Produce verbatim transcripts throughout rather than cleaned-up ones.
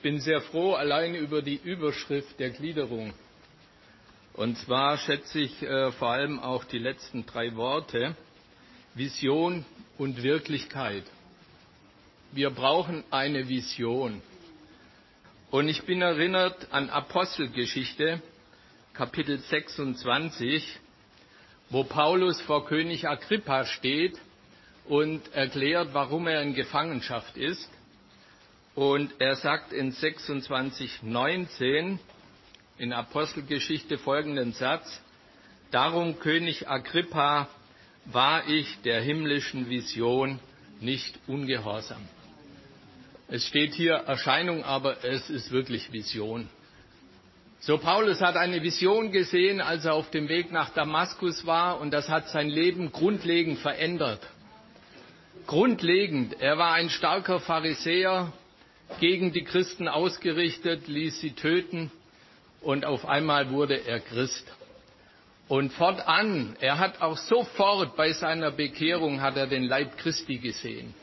bin sehr froh allein über die Überschrift der Gliederung. Und zwar schätze ich äh, vor allem auch die letzten drei Worte, Vision und Wirklichkeit. Wir brauchen eine Vision. Und ich bin erinnert an Apostelgeschichte, Kapitel sechsundzwanzig, wo Paulus vor König Agrippa steht und erklärt, warum er in Gefangenschaft ist. Und er sagt in sechsundzwanzig neunzehn in Apostelgeschichte folgenden Satz: Darum, König Agrippa, war ich der himmlischen Vision nicht ungehorsam. Es steht hier Erscheinung, aber es ist wirklich Vision. So, Paulus hat eine Vision gesehen, als er auf dem Weg nach Damaskus war, und das hat sein Leben grundlegend verändert. Grundlegend. Er war ein starker Pharisäer, gegen die Christen ausgerichtet, ließ sie töten, und auf einmal wurde er Christ. Und fortan, er hat auch sofort bei seiner Bekehrung, hat er den Leib Christi gesehen.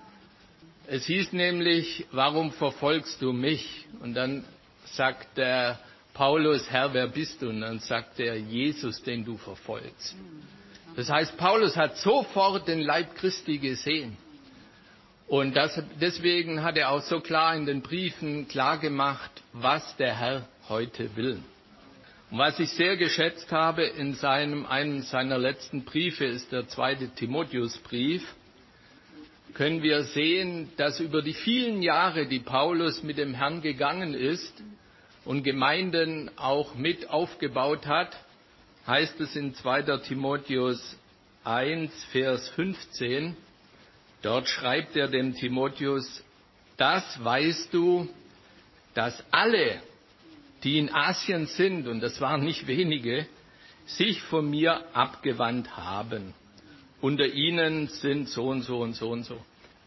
Es hieß nämlich, warum verfolgst du mich? Und dann sagt der Paulus, Herr, wer bist du? Und dann sagt er, Jesus, den du verfolgst. Das heißt, Paulus hat sofort den Leib Christi gesehen. Und das, deswegen hat er auch so klar in den Briefen klargemacht, was der Herr heute will. Und was ich sehr geschätzt habe in seinem, einem seiner letzten Briefe, ist der zweite Timotheusbrief, können wir sehen, dass über die vielen Jahre, die Paulus mit dem Herrn gegangen ist und Gemeinden auch mit aufgebaut hat, heißt es in zweiter Timotheus eins, Vers fünfzehn, dort schreibt er dem Timotheus, das weißt du, dass alle, die in Asien sind, und das waren nicht wenige, sich von mir abgewandt haben. Unter ihnen sind so und so und so und so.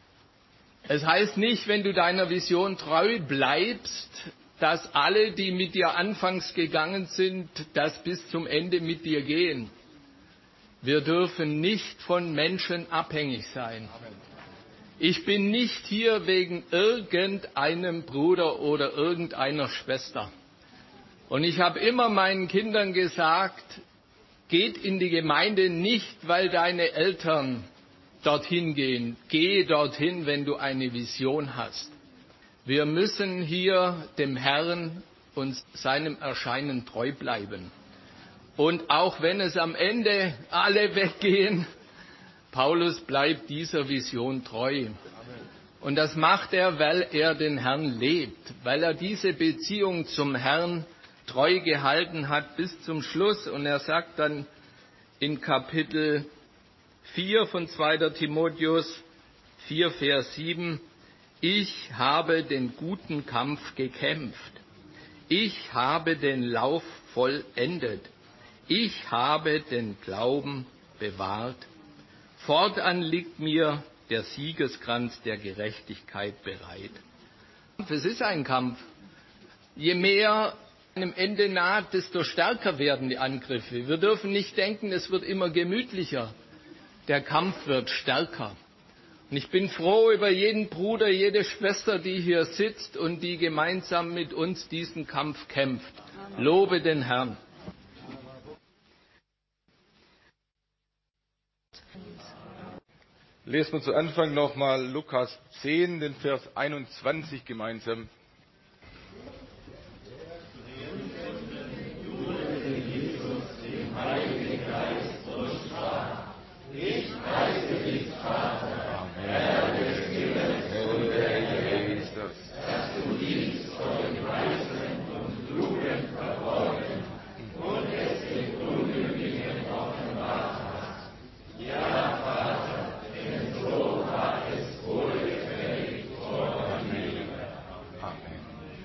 Es heißt nicht, wenn du deiner Vision treu bleibst, dass alle, die mit dir anfangs gegangen sind, das bis zum Ende mit dir gehen. Wir dürfen nicht von Menschen abhängig sein. Ich bin nicht hier wegen irgendeinem Bruder oder irgendeiner Schwester. Und ich habe immer meinen Kindern gesagt, geht in die Gemeinde nicht, weil deine Eltern dorthin gehen. Gehe dorthin, wenn du eine Vision hast. Wir müssen hier dem Herrn und seinem Erscheinen treu bleiben. Und auch wenn es am Ende alle weggehen, Paulus bleibt dieser Vision treu. Und das macht er, weil er den Herrn lebt, weil er diese Beziehung zum Herrn treu gehalten hat bis zum Schluss. Und er sagt dann in Kapitel vier von zweiter Timotheus, vier, Vers sieben, ich habe den guten Kampf gekämpft. Ich habe den Lauf vollendet. Ich habe den Glauben bewahrt. Fortan liegt mir der Siegeskranz der Gerechtigkeit bereit. Es ist ein Kampf. Je mehr einem Ende naht, desto stärker werden die Angriffe. Wir dürfen nicht denken, es wird immer gemütlicher. Der Kampf wird stärker. Und ich bin froh über jeden Bruder, jede Schwester, die hier sitzt und die gemeinsam mit uns diesen Kampf kämpft. Lobe den Herrn. Lesen wir zu Anfang nochmal Lukas zehn, den Vers einundzwanzig gemeinsam. Ich preise dich, Vater, Herr des Himmels und der Jesus, dass du dies vor den Weisen und Klugen verborgen und es den Unmündigen offenbart hast. Ja, Vater, denn so war es wohlgefällig vor dir. Amen.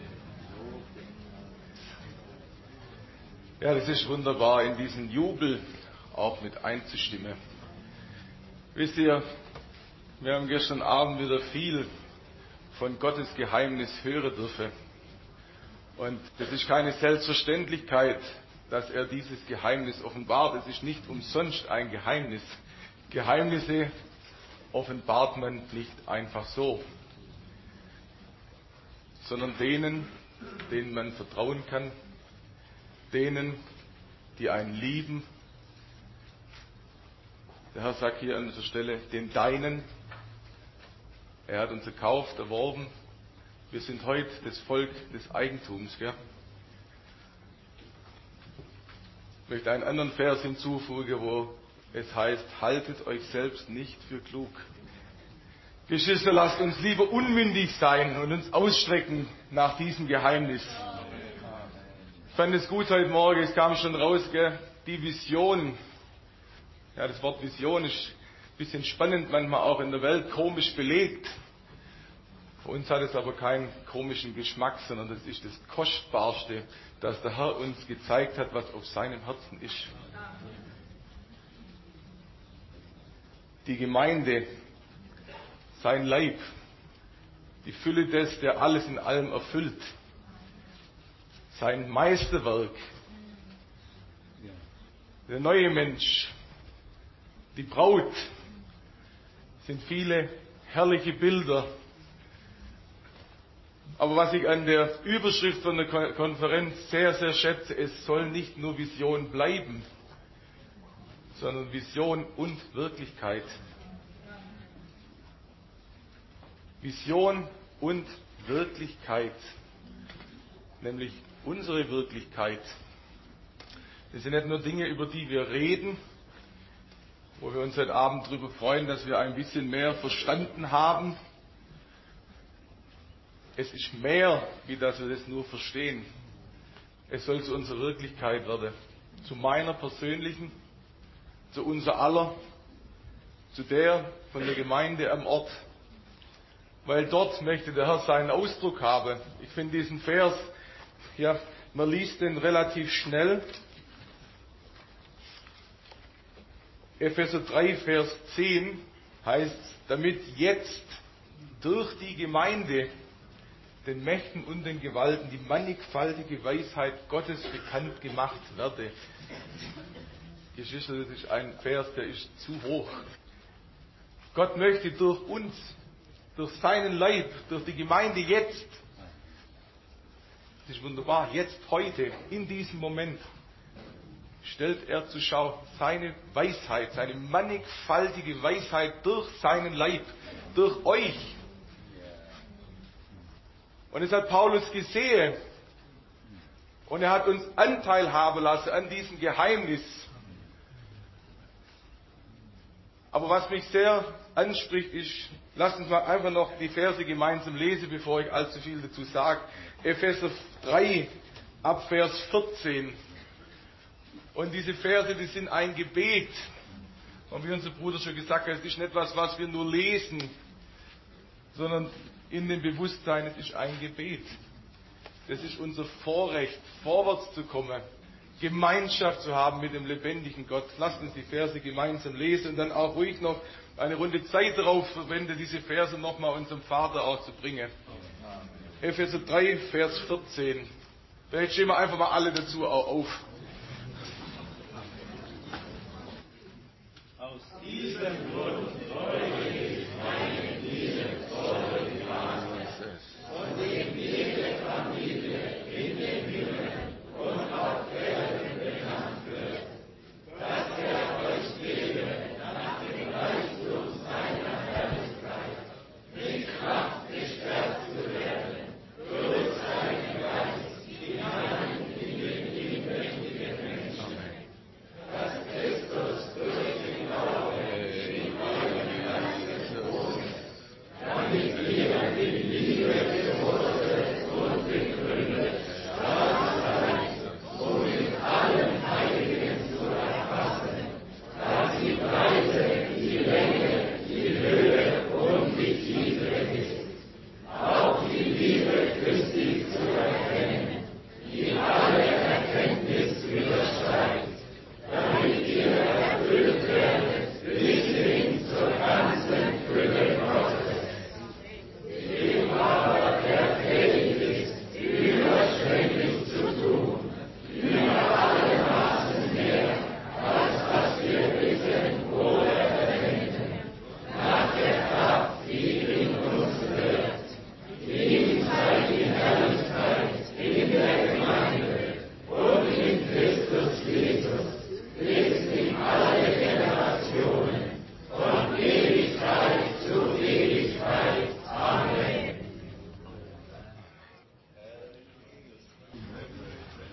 Ja, das ist wunderbar, in diesen Jubel auch mit einzustimmen. Wisst ihr, wir haben gestern Abend wieder viel von Gottes Geheimnis hören dürfen. Und es ist keine Selbstverständlichkeit, dass er dieses Geheimnis offenbart. Es ist nicht umsonst ein Geheimnis. Geheimnisse offenbart man nicht einfach so, sondern denen, denen man vertrauen kann, denen, die einen lieben. Der Herr sagt hier an dieser Stelle, den Deinen. Er hat uns gekauft, erworben. Wir sind heute das Volk des Eigentums. Gell? Ich möchte einen anderen Vers hinzufügen, wo es heißt, haltet euch selbst nicht für klug. Geschwister, lasst uns lieber unmündig sein und uns ausstrecken nach diesem Geheimnis. Ich fand es gut heute Morgen, es kam schon raus, gell? Die Vision. Ja, das Wort Vision ist ein bisschen spannend, manchmal auch in der Welt komisch belegt. Für uns hat es aber keinen komischen Geschmack, sondern das ist das Kostbarste, dass der Herr uns gezeigt hat, was auf seinem Herzen ist. Die Gemeinde, sein Leib, die Fülle des, der alles in allem erfüllt, sein Meisterwerk, der neue Mensch, die Braut, sind viele herrliche Bilder. Aber was ich an der Überschrift von der Konferenz sehr, sehr schätze, es soll nicht nur Vision bleiben, sondern Vision und Wirklichkeit. Vision und Wirklichkeit, nämlich unsere Wirklichkeit. Das sind nicht nur Dinge, über die wir reden, wo wir uns heute Abend darüber freuen, dass wir ein bisschen mehr verstanden haben. Es ist mehr, wie dass wir das nur verstehen. Es soll zu unserer Wirklichkeit werden. Zu meiner persönlichen, zu unser aller, zu der von der Gemeinde am Ort. Weil dort möchte der Herr seinen Ausdruck haben. Ich finde diesen Vers, ja, man liest den relativ schnell. Epheser drei, Vers zehn heißt, damit jetzt durch die Gemeinde den Mächten und den Gewalten die mannigfaltige Weisheit Gottes bekannt gemacht werde. Geschwister, das ist ein Vers, der ist zu hoch. Gott möchte durch uns, durch seinen Leib, durch die Gemeinde jetzt, das ist wunderbar, jetzt, heute, in diesem Moment, stellt er zur Schau seine Weisheit, seine mannigfaltige Weisheit durch seinen Leib, durch euch. Und es hat Paulus gesehen. Und er hat uns Anteil haben lassen an diesem Geheimnis. Aber was mich sehr anspricht, ist, lasst uns mal einfach noch die Verse gemeinsam lesen, bevor ich allzu viel dazu sage. Epheser drei, ab Vers vierzehn. Und diese Verse, die sind ein Gebet. Und wie unser Bruder schon gesagt hat, es ist nicht etwas, was wir nur lesen, sondern in dem Bewusstsein, es ist ein Gebet. Das ist unser Vorrecht, vorwärts zu kommen, Gemeinschaft zu haben mit dem lebendigen Gott. Lasst uns die Verse gemeinsam lesen und dann auch ruhig noch eine Runde Zeit darauf verwenden, diese Verse nochmal unserem Vater auch zu bringen. Epheser drei, Vers vierzehn. Vielleicht stehen wir einfach mal alle dazu auch auf. Aus diesem Grund freue ich meine Liebe von dem jede Familie in den Himmel und auf Erden benannt wird, dass er euch gebe nach dem Reichtum seiner Herrlichkeit mit Kraft gestärkt zu werden durch seinen Geist hinein in den inwendigen Menschen, dass Christus durch den Glauben in eurem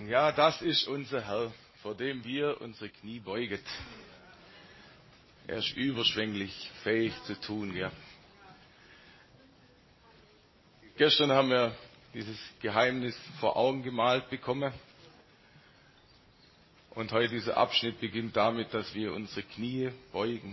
Ja, das ist unser Herr, vor dem wir unsere Knie beugen. Er ist überschwänglich fähig zu tun. Ja. Gestern haben wir dieses Geheimnis vor Augen gemalt bekommen. Und heute dieser Abschnitt beginnt damit, dass wir unsere Knie beugen.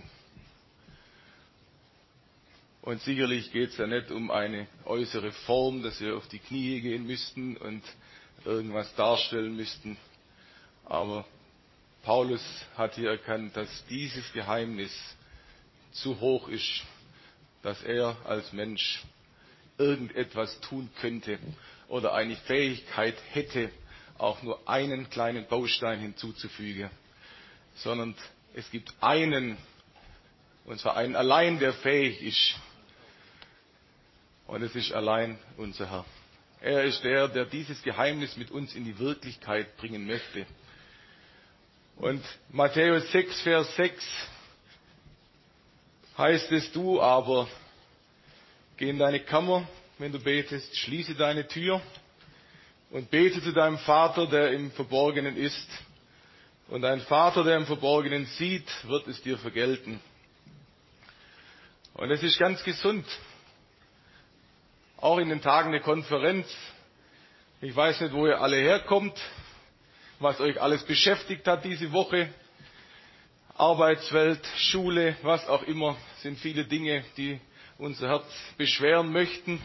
Und sicherlich geht es ja nicht um eine äußere Form, dass wir auf die Knie gehen müssten und irgendwas darstellen müssten. Aber Paulus hat hier erkannt, dass dieses Geheimnis zu hoch ist, dass er als Mensch irgendetwas tun könnte oder eine Fähigkeit hätte, auch nur einen kleinen Baustein hinzuzufügen, sondern es gibt einen, und zwar einen allein, der fähig ist, und es ist allein unser Herr. Er ist der, der dieses Geheimnis mit uns in die Wirklichkeit bringen möchte. Und Matthäus sechs, Vers sechs heißt es, du aber, geh in deine Kammer, wenn du betest, schließe deine Tür und bete zu deinem Vater, der im Verborgenen ist. Und dein Vater, der im Verborgenen sieht, wird es dir vergelten. Und es ist ganz gesund. Auch in den Tagen der Konferenz. Ich weiß nicht, wo ihr alle herkommt, was euch alles beschäftigt hat diese Woche. Arbeitswelt, Schule, was auch immer, sind viele Dinge, die unser Herz beschweren möchten.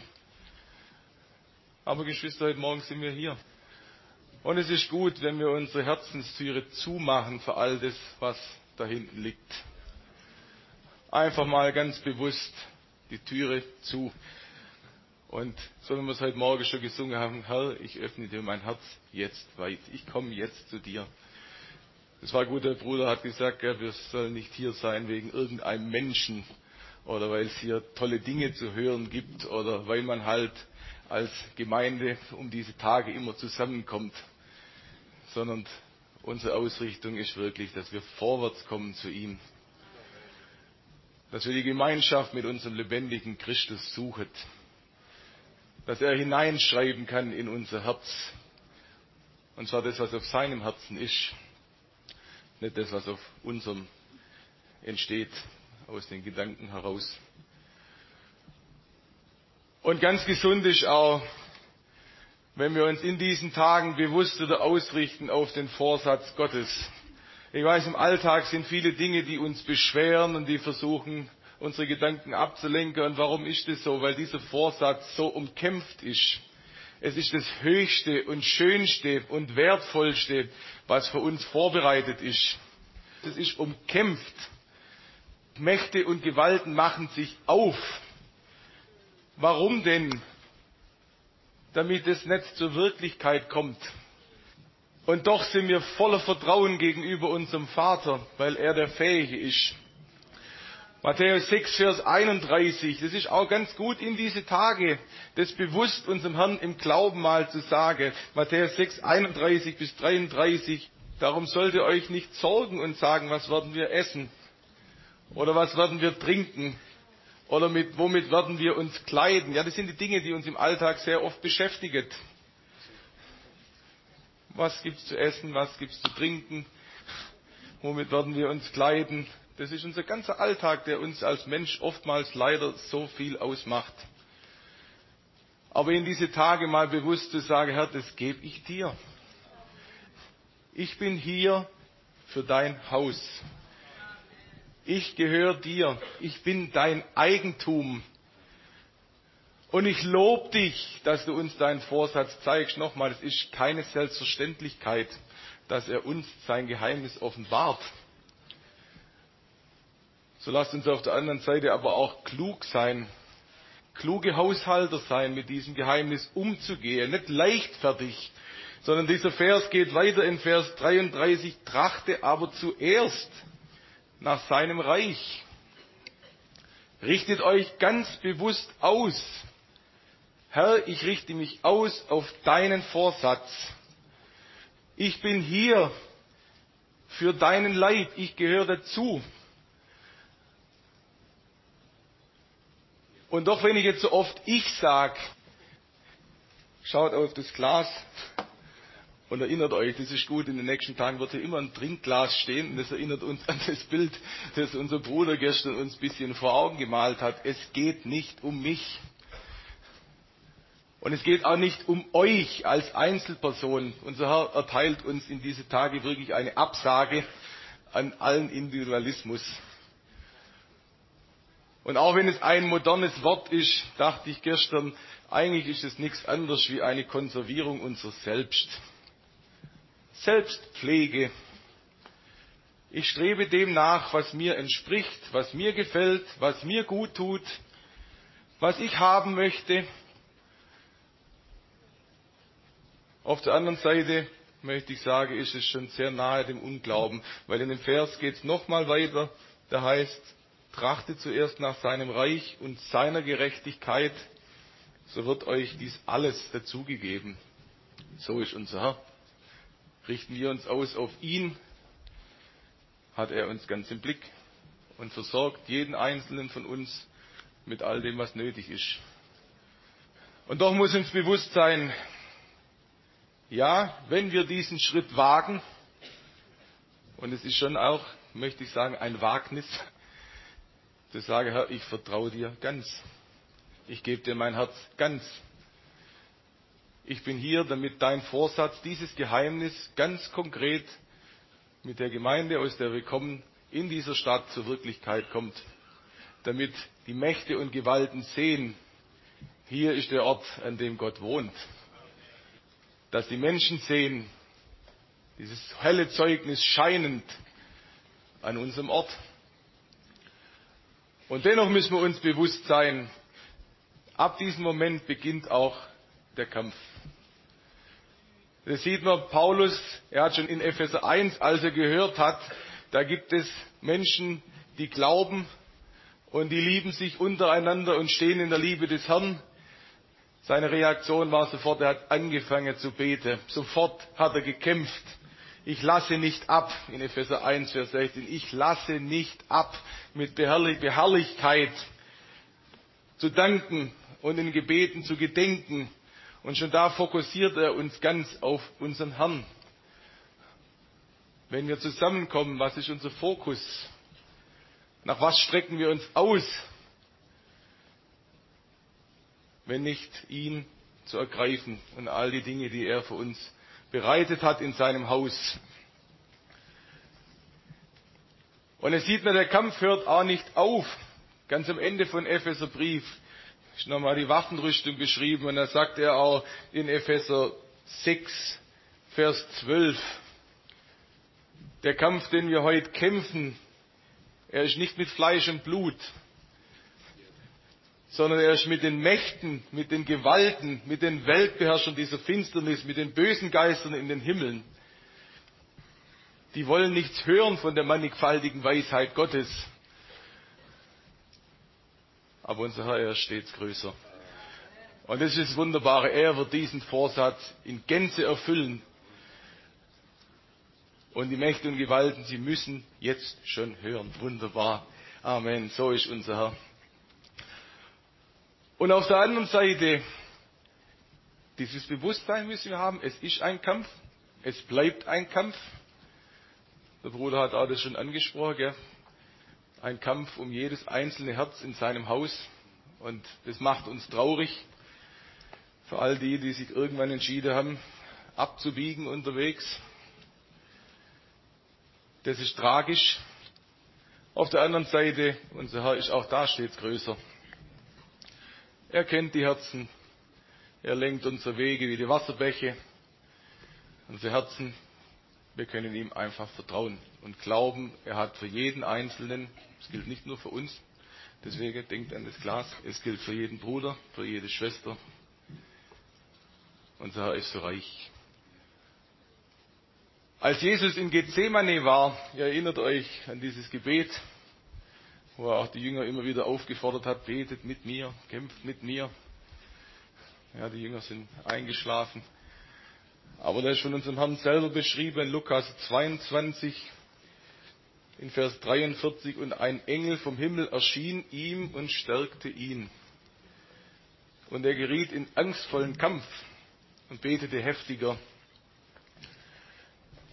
Aber Geschwister, heute Morgen sind wir hier. Und es ist gut, wenn wir unsere Herzenstüre zumachen für all das, was da hinten liegt. Einfach mal ganz bewusst die Türe zu. Und so wie wir es heute Morgen schon gesungen haben, Herr, ich öffne dir mein Herz jetzt weit. Ich komme jetzt zu dir. Das war gut, der Bruder hat gesagt, ja, wir sollen nicht hier sein wegen irgendeinem Menschen oder weil es hier tolle Dinge zu hören gibt oder weil man halt als Gemeinde um diese Tage immer zusammenkommt, sondern unsere Ausrichtung ist wirklich, dass wir vorwärts kommen zu ihm, dass wir die Gemeinschaft mit unserem lebendigen Christus suchen, dass er hineinschreiben kann in unser Herz, und zwar das, was auf seinem Herzen ist, nicht das, was auf unserem entsteht, aus den Gedanken heraus. Und ganz gesund ist auch, wenn wir uns in diesen Tagen bewusst wieder ausrichten auf den Vorsatz Gottes. Ich weiß, im Alltag sind viele Dinge, die uns beschweren und die versuchen, unsere Gedanken abzulenken. Und warum ist das so? Weil dieser Vorsatz so umkämpft ist. Es ist das Höchste und Schönste und Wertvollste, was für uns vorbereitet ist. Es ist umkämpft. Mächte und Gewalten machen sich auf. Warum denn? Damit es nicht zur Wirklichkeit kommt. Und doch sind wir voller Vertrauen gegenüber unserem Vater, weil er der Fähige ist. Matthäus sechs, Vers einunddreißig, das ist auch ganz gut in diese Tage, das bewusst unserem Herrn im Glauben mal zu sagen. Matthäus sechs, einunddreißig bis dreiunddreißig, darum sollt ihr euch nicht sorgen und sagen, was werden wir essen? Oder was werden wir trinken? Oder mit, womit werden wir uns kleiden? Ja, das sind die Dinge, die uns im Alltag sehr oft beschäftigen. Was gibt's zu essen? Was gibt's zu trinken? Womit werden wir uns kleiden? Das ist unser ganzer Alltag, der uns als Mensch oftmals leider so viel ausmacht. Aber in diese Tage mal bewusst zu sagen, Herr, das gebe ich dir. Ich bin hier für dein Haus. Ich gehöre dir. Ich bin dein Eigentum. Und ich lobe dich, dass du uns deinen Vorsatz zeigst. Nochmal, es ist keine Selbstverständlichkeit, dass er uns sein Geheimnis offenbart. So lasst uns auf der anderen Seite aber auch klug sein, kluge Haushalter sein, mit diesem Geheimnis umzugehen, nicht leichtfertig, sondern dieser Vers geht weiter in Vers dreiunddreißig, trachte aber zuerst nach seinem Reich. Richtet euch ganz bewusst aus. Herr, ich richte mich aus auf deinen Vorsatz. Ich bin hier für deinen Leib, ich gehöre dazu. Und doch, wenn ich jetzt so oft ich sage, schaut auf das Glas, Und erinnert euch, das ist gut, in den nächsten Tagen wird hier immer ein Trinkglas stehen und das erinnert uns an das Bild, das unser Bruder gestern uns ein bisschen vor Augen gemalt hat. Es geht nicht um mich. Und es geht auch nicht um euch als Einzelperson. Unser Herr erteilt uns in diese Tage wirklich eine Absage an allen Individualismus. Und auch wenn es ein modernes Wort ist, dachte ich gestern, eigentlich ist es nichts anderes wie eine Konservierung unseres Selbst. Selbstpflege. Ich strebe dem nach, was mir entspricht, was mir gefällt, was mir gut tut, was ich haben möchte. Auf der anderen Seite möchte ich sagen, ist es schon sehr nahe dem Unglauben, weil in dem Vers geht es nochmal weiter, da heißt, trachtet zuerst nach seinem Reich und seiner Gerechtigkeit, so wird euch dies alles dazugegeben. So ist unser Herr. Richten wir uns aus auf ihn, hat er uns ganz im Blick und versorgt jeden Einzelnen von uns mit all dem, was nötig ist. Und doch muss uns bewusst sein, ja, wenn wir diesen Schritt wagen, und es ist schon auch, möchte ich sagen, ein Wagnis, zu sagen, Herr, ich vertraue dir ganz. Ich gebe dir mein Herz ganz. Ich bin hier, damit dein Vorsatz, dieses Geheimnis ganz konkret mit der Gemeinde, aus der wir kommen, in dieser Stadt zur Wirklichkeit kommt. Damit die Mächte und Gewalten sehen, hier ist der Ort, an dem Gott wohnt. Dass die Menschen sehen, dieses helle Zeugnis scheinend an unserem Ort. Und dennoch müssen wir uns bewusst sein, ab diesem Moment beginnt auch der Kampf. Das sieht man, Paulus, er hat schon in Epheser eins, als er gehört hat, da gibt es Menschen, die glauben und die lieben sich untereinander und stehen in der Liebe des Herrn. Seine Reaktion war sofort, er hat angefangen zu beten. Sofort hat er gekämpft. Ich lasse nicht ab, in Epheser eins, Vers sechzehn, ich lasse nicht ab, mit Beharrlichkeit zu danken und in Gebeten zu gedenken. Und schon da fokussiert er uns ganz auf unseren Herrn. Wenn wir zusammenkommen, was ist unser Fokus? Nach was strecken wir uns aus? Wenn nicht ihn zu ergreifen und all die Dinge, die er für uns bereitet hat in seinem Haus. Und es sieht man, der Kampf hört auch nicht auf. Ganz am Ende von Epheserbrief ist nochmal die Waffenrüstung beschrieben und da sagt er auch in Epheser sechs, Vers zwölf, der Kampf, den wir heute kämpfen, er ist nicht mit Fleisch und Blut, sondern er ist mit den Mächten, mit den Gewalten, mit den Weltbeherrschern dieser Finsternis, mit den bösen Geistern in den Himmeln. Die wollen nichts hören von der mannigfaltigen Weisheit Gottes. Aber unser Herr, er ist stets größer. Und das ist das Wunderbare, er wird diesen Vorsatz in Gänze erfüllen. Und die Mächte und Gewalten, sie müssen jetzt schon hören. Wunderbar. Amen. So ist unser Herr. Und auf der anderen Seite, dieses Bewusstsein müssen wir haben, es ist ein Kampf, es bleibt ein Kampf. Der Bruder hat auch das schon angesprochen, gell? Ein Kampf um jedes einzelne Herz in seinem Haus. Und das macht uns traurig, für all die, die sich irgendwann entschieden haben, abzubiegen unterwegs. Das ist tragisch. Auf der anderen Seite, unser Herr ist auch da stets größer. Er kennt die Herzen. Er lenkt unsere Wege wie die Wasserbäche. Unsere Herzen, wir können ihm einfach vertrauen und glauben, er hat für jeden Einzelnen, das gilt nicht nur für uns, deswegen denkt an das Glas, es gilt für jeden Bruder, für jede Schwester. Unser Herr ist so reich. Als Jesus in Gethsemane war, ihr erinnert euch an dieses Gebet, wo er auch die Jünger immer wieder aufgefordert hat, betet mit mir, kämpft mit mir. Ja, die Jünger sind eingeschlafen. Aber da ist von unserem Herrn selber beschrieben, in Lukas zweiundzwanzig, in Vers dreiundvierzig, und ein Engel vom Himmel erschien ihm und stärkte ihn. Und er geriet in angstvollen Kampf und betete heftiger.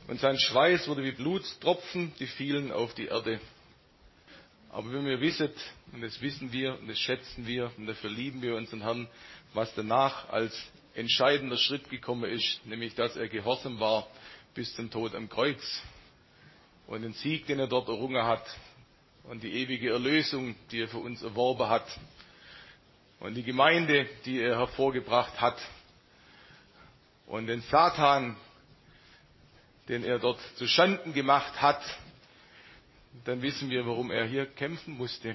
Und sein Schweiß wurde wie Blutstropfen, die fielen auf die Erde. Aber wenn wir wissen, und das wissen wir, und das schätzen wir, und dafür lieben wir unseren Herrn, was danach als entscheidender Schritt gekommen ist, nämlich dass er gehorsam war bis zum Tod am Kreuz. Und den Sieg, den er dort errungen hat, und die ewige Erlösung, die er für uns erworben hat, und die Gemeinde, die er hervorgebracht hat, und den Satan, den er dort zu Schanden gemacht hat, dann wissen wir, warum er hier kämpfen musste.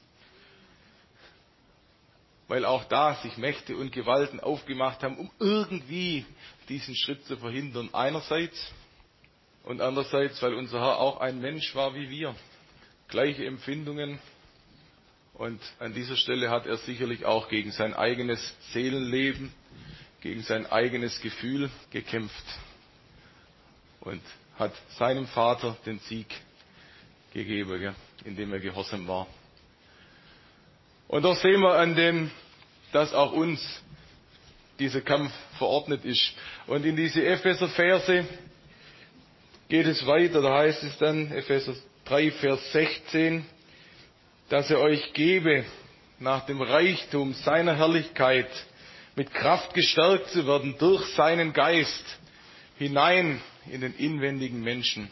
Weil auch da sich Mächte und Gewalten aufgemacht haben, um irgendwie diesen Schritt zu verhindern. Einerseits und andererseits, weil unser Herr auch ein Mensch war wie wir. Gleiche Empfindungen. Und an dieser Stelle hat er sicherlich auch gegen sein eigenes Seelenleben, gegen sein eigenes Gefühl gekämpft. Und hat seinem Vater den Sieg gegeben, indem er gehorsam war. Und doch sehen wir an dem, dass auch uns dieser Kampf verordnet ist. Und in diese Epheser-Verse geht es weiter. Da heißt es dann, Epheser drei, Vers sechzehn, dass er euch gebe, nach dem Reichtum seiner Herrlichkeit, mit Kraft gestärkt zu werden durch seinen Geist, hinein in den inwendigen Menschen.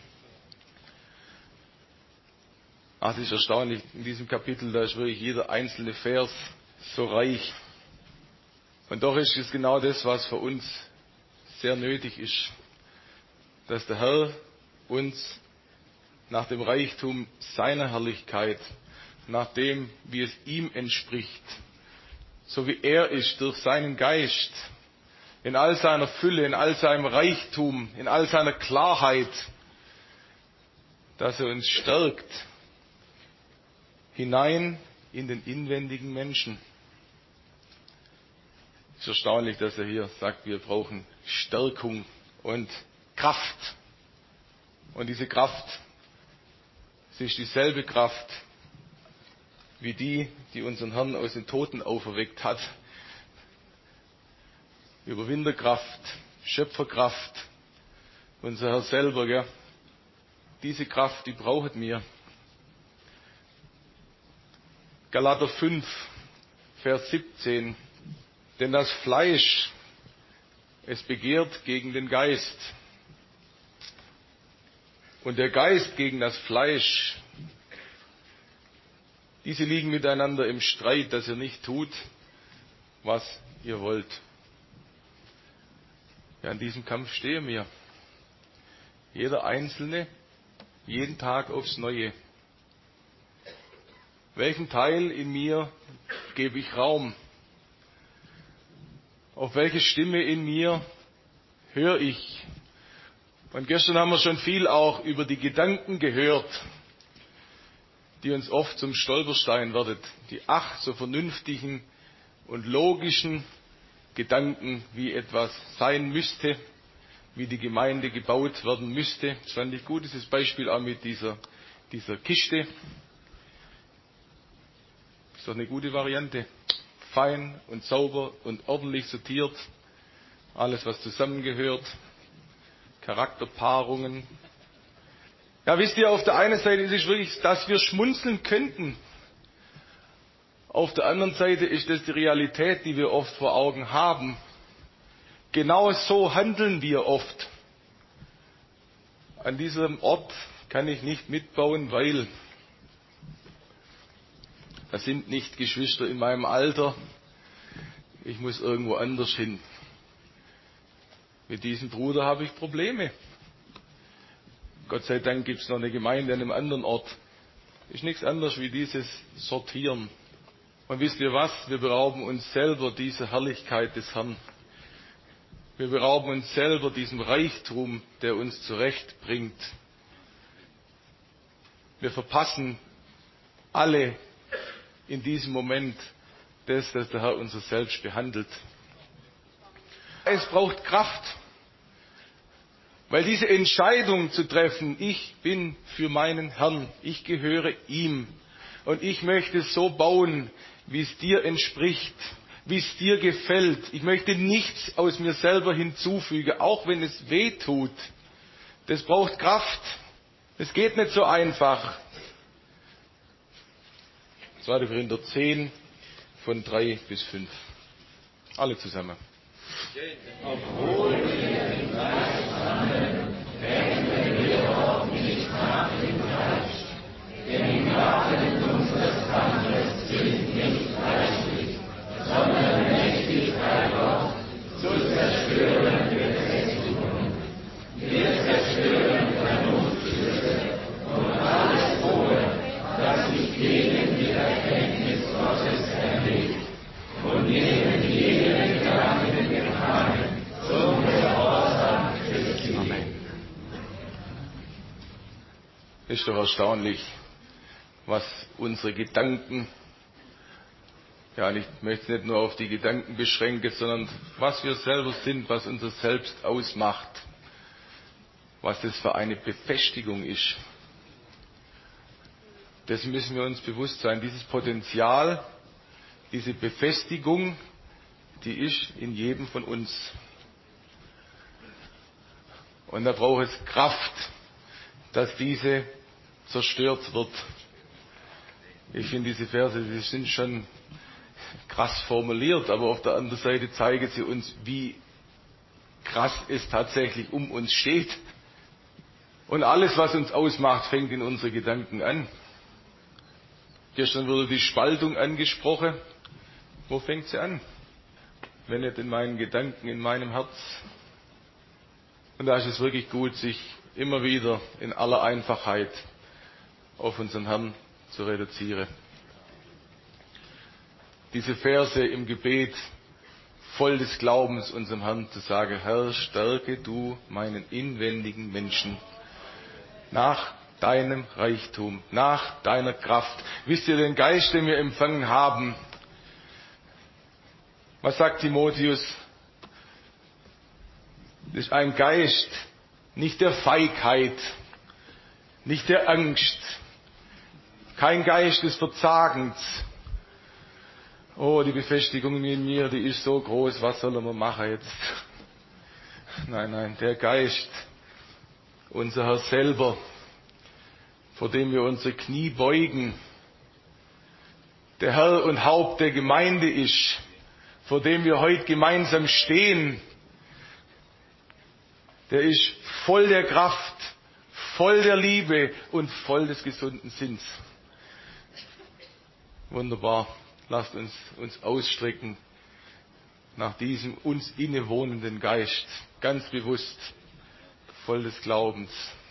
Ach, das ist erstaunlich. In diesem Kapitel, da ist wirklich jeder einzelne Vers so reich. Und doch ist es genau das, was für uns sehr nötig ist. Dass der Herr uns nach dem Reichtum seiner Herrlichkeit, nach dem, wie es ihm entspricht, so wie er ist, durch seinen Geist, in all seiner Fülle, in all seinem Reichtum, in all seiner Klarheit, dass er uns stärkt, hinein in den inwendigen Menschen. Es ist erstaunlich, dass er hier sagt, wir brauchen Stärkung und Kraft. Und diese Kraft, sie ist dieselbe Kraft wie die, die unseren Herrn aus den Toten auferweckt hat. Überwinderkraft, Schöpferkraft, unser Herr selber, gell? Diese Kraft, die braucht mir. Galater fünf, Vers siebzehn. Denn das Fleisch, es begehrt gegen den Geist. Und der Geist gegen das Fleisch. Diese liegen miteinander im Streit, dass ihr nicht tut, was ihr wollt. Ja, in diesem Kampf stehen wir. Jeder Einzelne, jeden Tag aufs Neue. Welchen Teil in mir gebe ich Raum? Auf welche Stimme in mir höre ich? Und gestern haben wir schon viel auch über die Gedanken gehört, die uns oft zum Stolperstein werden. Die ach so vernünftigen und logischen Gedanken, wie etwas sein müsste, wie die Gemeinde gebaut werden müsste. Das fand ich gut, dieses Beispiel auch mit dieser, dieser Kiste. Ist doch eine gute Variante. Fein und sauber und ordentlich sortiert. Alles, was zusammengehört. Charakterpaarungen. Ja, wisst ihr, auf der einen Seite ist es wirklich, dass wir schmunzeln könnten. Auf der anderen Seite ist das die Realität, die wir oft vor Augen haben. Genau so handeln wir oft. An diesem Ort kann ich nicht mitbauen, weil da sind nicht Geschwister in meinem Alter. Ich muss irgendwo anders hin. Mit diesem Bruder habe ich Probleme. Gott sei Dank gibt es noch eine Gemeinde an einem anderen Ort. Ist nichts anderes wie dieses Sortieren. Und wisst ihr was? Wir berauben uns selber dieser Herrlichkeit des Herrn. Wir berauben uns selber diesem Reichtum, der uns zurechtbringt. Wir verpassen alle in diesem Moment das, dass der Herr unser Selbst behandelt. Es braucht Kraft, weil diese Entscheidung zu treffen, ich bin für meinen Herrn, ich gehöre ihm und ich möchte so bauen, wie es dir entspricht, wie es dir gefällt. Ich möchte nichts aus mir selber hinzufügen, auch wenn es weh tut. Das braucht Kraft. Es geht nicht so einfach. zweiter Korinther zehn, von drei bis fünf. Alle zusammen. Obwohl wir im Geist wandeln, rechnen wir doch nicht nach dem Fleisch. Denn die Waffen unseres Kampfes sind nicht fleischlich, sondern mächtig bei Gott zu zerstören Befestigungen. Wir zerstören Vernunftschlüsse und alles Hohe, das sich gegen die Erkenntnis Gottes erhebt, und nehmen jeden Gedanken gefangen zum Gehorsam Christi. Amen. Ist doch erstaunlich, was unsere Gedanken, ja, ich möchte es nicht nur auf die Gedanken beschränken, sondern was wir selber sind, was unser Selbst ausmacht, was das für eine Befestigung ist. Das müssen wir uns bewusst sein. Dieses Potenzial, diese Befestigung, die ist in jedem von uns. Und da braucht es Kraft, dass diese zerstört wird. Ich finde, diese Verse, die sind schon krass formuliert, aber auf der anderen Seite zeigen sie uns, wie krass es tatsächlich um uns steht. Und alles, was uns ausmacht, fängt in unsere Gedanken an. Gestern wurde die Spaltung angesprochen. Wo fängt sie an? Wenn nicht in meinen Gedanken, in meinem Herz. Und da ist es wirklich gut, sich immer wieder in aller Einfachheit auf unseren Herrn zu reduzieren. Diese Verse im Gebet, voll des Glaubens unserem Herrn zu sagen: Herr, stärke du meinen inwendigen Menschen nach deinem Reichtum, nach deiner Kraft. Wisst ihr, den Geist, den wir empfangen haben, was sagt Timotheus? Das ist ein Geist, nicht der Feigheit, nicht der Angst, kein Geist des Verzagens. Oh, die Befestigung in mir, die ist so groß, was sollen wir machen jetzt? Nein, nein, der Geist, unser Herr selber, vor dem wir unsere Knie beugen, der Herr und Haupt der Gemeinde ist, vor dem wir heute gemeinsam stehen, der ist voll der Kraft, voll der Liebe und voll des gesunden Sinns. Wunderbar. Lasst uns uns ausstrecken nach diesem uns innewohnenden Geist, ganz bewusst, voll des Glaubens.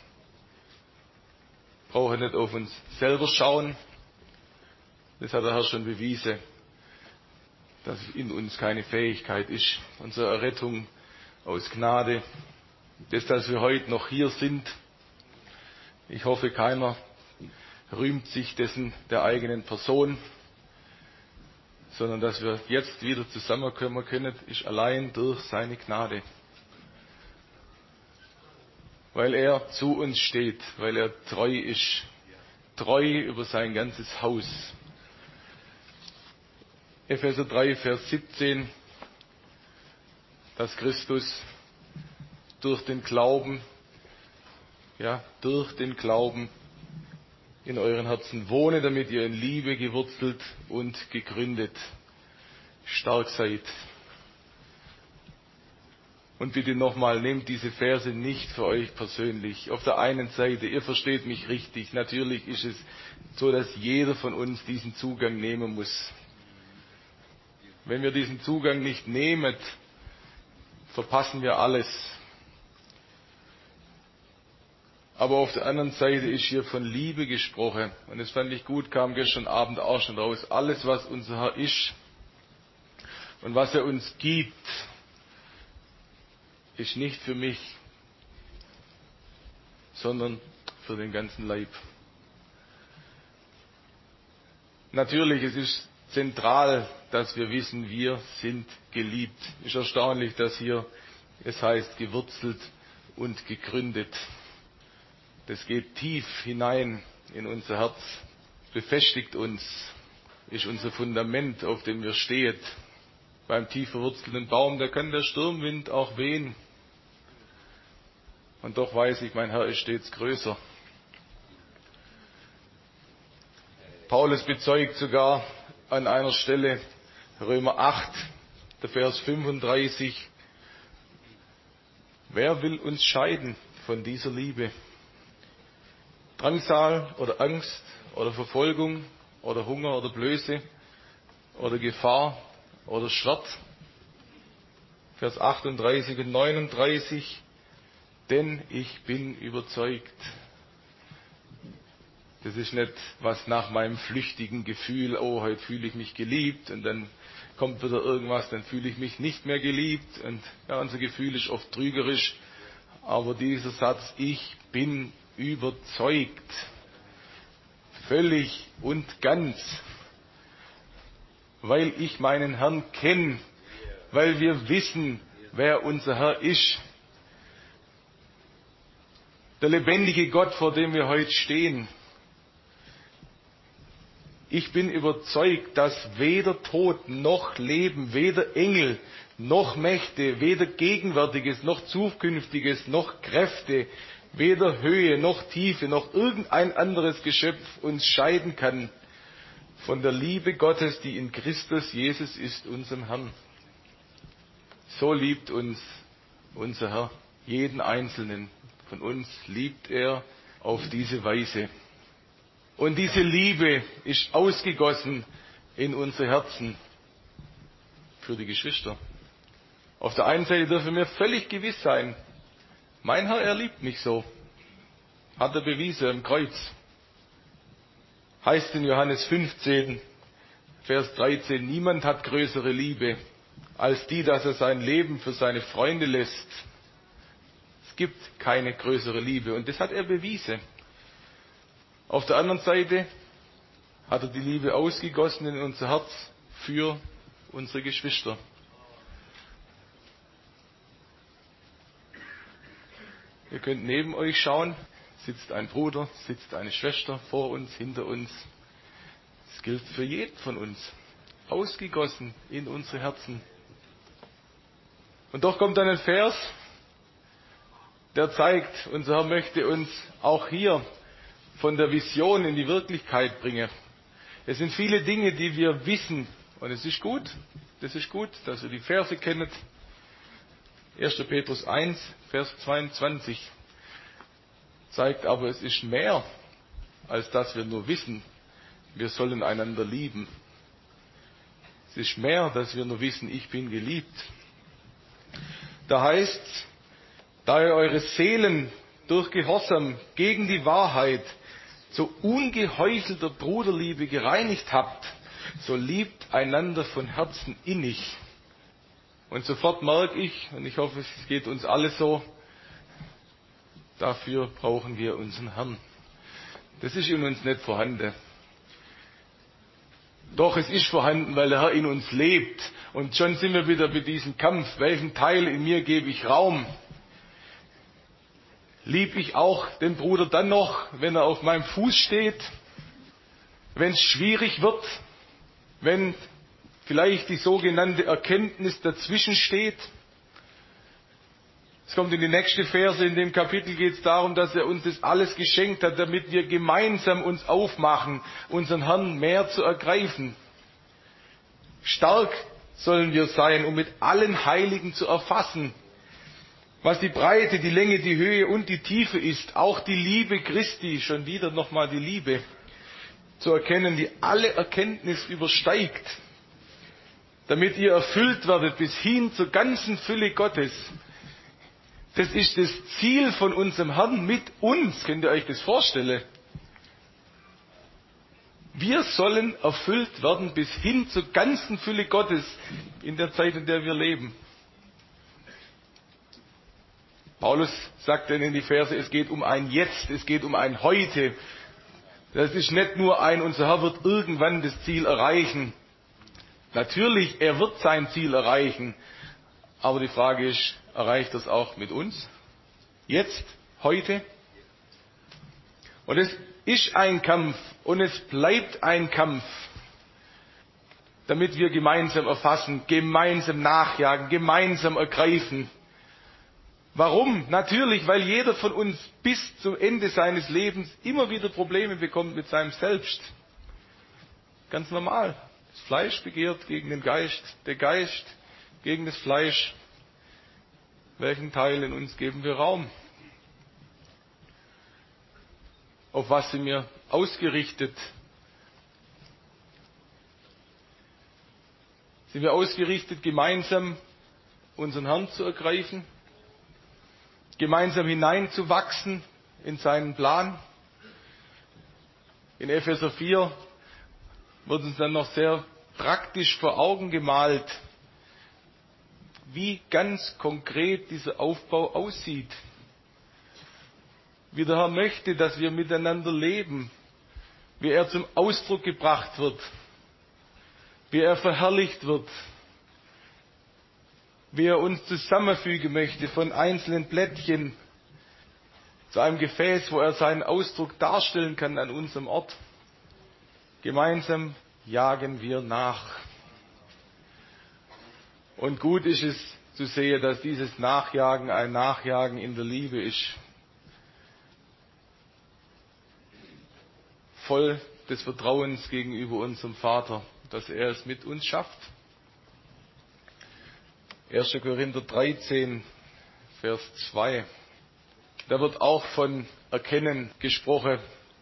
Brauchen nicht auf uns selber schauen, das hat der Herr schon bewiesen, dass in uns keine Fähigkeit ist. Unsere Errettung aus Gnade, das, dass wir heute noch hier sind. Ich hoffe, keiner rühmt sich dessen der eigenen Person, sondern dass wir jetzt wieder zusammenkommen können, ist allein durch seine Gnade. Weil er zu uns steht, weil er treu ist, treu über sein ganzes Haus. Epheser drei, Vers siebzehn, dass Christus durch den Glauben, ja, durch den Glauben in euren Herzen wohne, damit ihr in Liebe gewurzelt und gegründet stark seid. Und bitte nochmal, nehmt diese Verse nicht für euch persönlich. Auf der einen Seite, ihr versteht mich richtig, natürlich ist es so, dass jeder von uns diesen Zugang nehmen muss. Wenn wir diesen Zugang nicht nehmen, verpassen wir alles. Aber auf der anderen Seite ist hier von Liebe gesprochen. Und das fand ich gut, kam gestern Abend auch schon raus. Alles, was unser Herr ist und was er uns gibt, ist nicht für mich, sondern für den ganzen Leib. Natürlich, es ist zentral, dass wir wissen, wir sind geliebt. Es ist erstaunlich, dass hier es heißt, gewurzelt und gegründet. Das geht tief hinein in unser Herz, befestigt uns, ist unser Fundament, auf dem wir stehen. Beim tief verwurzelten Baum, da kann der Sturmwind auch wehen. Und doch weiß ich, mein Herr ist stets größer. Paulus bezeugt sogar an einer Stelle, Römer acht, der Vers fünfunddreißig, wer will uns scheiden von dieser Liebe? Drangsal oder Angst oder Verfolgung oder Hunger oder Blöße oder Gefahr oder Schwert. Vers achtunddreißig und neununddreißig, denn ich bin überzeugt. Das ist nicht was nach meinem flüchtigen Gefühl, oh, heute fühle ich mich geliebt und dann kommt wieder irgendwas, dann fühle ich mich nicht mehr geliebt. Und ja, unser Gefühl ist oft trügerisch, aber dieser Satz, ich bin überzeugt, völlig und ganz, weil ich meinen Herrn kenne, weil wir wissen, wer unser Herr ist. Der lebendige Gott, vor dem wir heute stehen. Ich bin überzeugt, dass weder Tod noch Leben, weder Engel noch Mächte, weder Gegenwärtiges noch Zukünftiges noch Kräfte, weder Höhe noch Tiefe noch irgendein anderes Geschöpf uns scheiden kann von der Liebe Gottes, die in Christus Jesus ist, unserem Herrn. So liebt uns unser Herr, jeden Einzelnen von uns liebt er auf diese Weise. Und diese Liebe ist ausgegossen in unsere Herzen für die Geschwister. Auf der einen Seite dürfen wir völlig gewiss sein, mein Herr, er liebt mich so. Hat er bewiesen am Kreuz. Heißt in Johannes fünfzehn, Vers dreizehn, niemand hat größere Liebe, als die, dass er sein Leben für seine Freunde lässt. Es gibt keine größere Liebe und das hat er bewiesen. Auf der anderen Seite hat er die Liebe ausgegossen in unser Herz für unsere Geschwister. Ihr könnt neben euch schauen, sitzt ein Bruder, sitzt eine Schwester vor uns, hinter uns. Das gilt für jeden von uns. Ausgegossen in unsere Herzen. Und doch kommt dann ein Vers, der zeigt, unser Herr möchte uns auch hier von der Vision in die Wirklichkeit bringen. Es sind viele Dinge, die wir wissen. Und es ist gut, das ist gut, dass ihr die Verse kennt. erster Petrus eins, Vers zweiundzwanzig zeigt aber, es ist mehr, als dass wir nur wissen, wir sollen einander lieben. Es ist mehr, dass wir nur wissen, ich bin geliebt. Da heißt es, da ihr eure Seelen durch Gehorsam gegen die Wahrheit zu ungeheuchelter Bruderliebe gereinigt habt, so liebt einander von Herzen innig. Und sofort merke ich, und ich hoffe, es geht uns alle so, dafür brauchen wir unseren Herrn. Das ist in uns nicht vorhanden. Doch, es ist vorhanden, weil der Herr in uns lebt. Und schon sind wir wieder bei diesem Kampf. Welchen Teil in mir gebe ich Raum? Lieb ich auch den Bruder dann noch, wenn er auf meinem Fuß steht? Wenn es schwierig wird? Wenn vielleicht die sogenannte Erkenntnis dazwischen steht? Es kommt in die nächste Verse, in dem Kapitel geht es darum, dass er uns das alles geschenkt hat, damit wir gemeinsam uns aufmachen, unseren Herrn mehr zu ergreifen. Stark sollen wir sein, um mit allen Heiligen zu erfassen, was die Breite, die Länge, die Höhe und die Tiefe ist, auch die Liebe Christi, schon wieder nochmal die Liebe, zu erkennen, die alle Erkenntnis übersteigt, damit ihr erfüllt werdet bis hin zur ganzen Fülle Gottes. Das ist das Ziel von unserem Herrn mit uns. Könnt ihr euch das vorstellen? Wir sollen erfüllt werden bis hin zur ganzen Fülle Gottes in der Zeit, in der wir leben. Paulus sagt dann in die Verse, es geht um ein Jetzt, es geht um ein Heute. Das ist nicht nur ein, unser Herr wird irgendwann das Ziel erreichen. Natürlich, er wird sein Ziel erreichen. Aber die Frage ist, erreicht das auch mit uns? Jetzt? Heute? Und es ist ein Kampf und es bleibt ein Kampf, damit wir gemeinsam erfassen, gemeinsam nachjagen, gemeinsam ergreifen, Warum? Natürlich, weil jeder von uns bis zum Ende seines Lebens immer wieder Probleme bekommt mit seinem Selbst. Ganz normal. Das Fleisch begehrt gegen den Geist, der Geist gegen das Fleisch. Welchen Teil in uns geben wir Raum? Auf was sind wir ausgerichtet? Sind wir ausgerichtet, gemeinsam unseren Herrn zu ergreifen? Gemeinsam hineinzuwachsen in seinen Plan? In Epheser vier wird uns dann noch sehr praktisch vor Augen gemalt, wie ganz konkret dieser Aufbau aussieht. Wie der Herr möchte, dass wir miteinander leben, wie er zum Ausdruck gebracht wird, wie er verherrlicht wird, wie er uns zusammenfügen möchte von einzelnen Blättchen zu einem Gefäß, wo er seinen Ausdruck darstellen kann an unserem Ort. Gemeinsam jagen wir nach. Und gut ist es zu sehen, dass dieses Nachjagen ein Nachjagen in der Liebe ist. Voll des Vertrauens gegenüber unserem Vater, dass er es mit uns schafft. erster Korinther dreizehn, Vers zwei. Da wird auch von Erkennen gesprochen.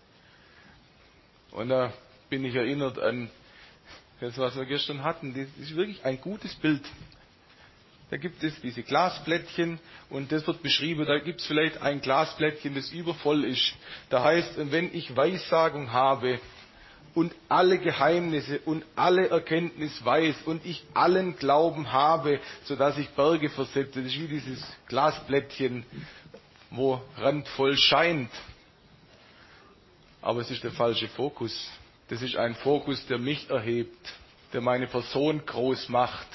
Und da bin ich erinnert an das, was wir gestern hatten. Das ist wirklich ein gutes Bild. Da gibt es diese Glasplättchen und das wird beschrieben, da gibt es vielleicht ein Glasplättchen, das übervoll ist. Da heißt, wenn ich Weissagung habe und alle Geheimnisse und alle Erkenntnis weiß und ich allen Glauben habe, sodass ich Berge versetze, das ist wie dieses Glasplättchen, wo randvoll scheint. Aber es ist der falsche Fokus. Das ist ein Fokus, der mich erhebt, der meine Person groß macht